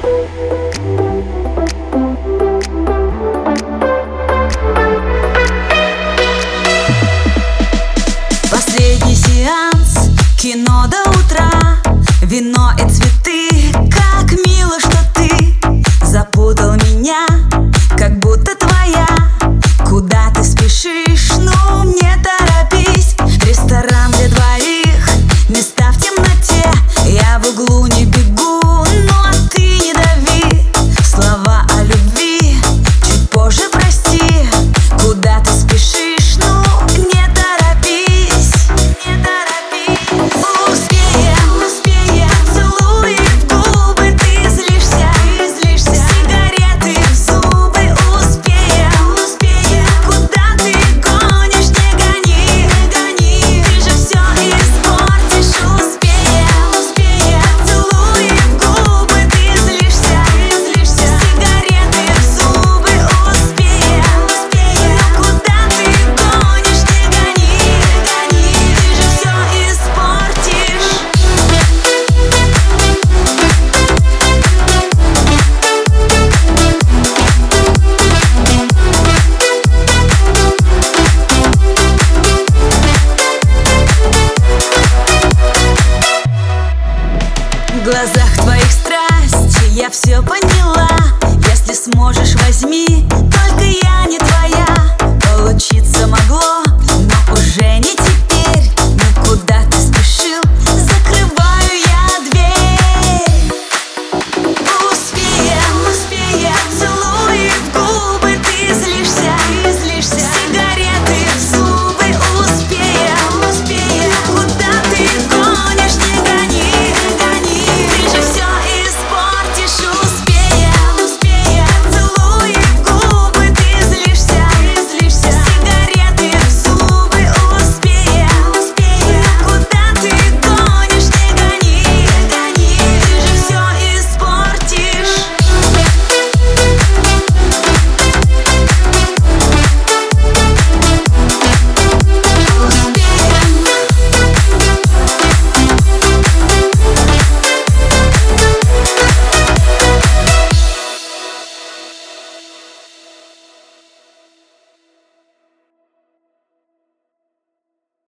Последний сеанс, кино до утра, вино и цветы. Как мило, что ты запутал меня, как будто твоя. Куда ты спешишь? Ну, не торопись. Ресторан для двоих, места в темноте. Я в углу не бегу, ну а ты не дави. Слова о любви чуть позже, прости. Куда ты спешишь? Ну, не торопись, не торопись. Успеем, целуй в губы. Ты злишься, сигареты в зубы. Успеем, куда ты гонишь? Не гони, ты же все испортишь. Успеем, целуй в губы. Ты злишься, сигареты в зубы. Успеем, куда ты гонишь? Не гони, ты же все испортишь. В глазах твоих страсть, я все поняла. Если сможешь, возьми, только я не твоя. Получиться могло, но уже не теперь.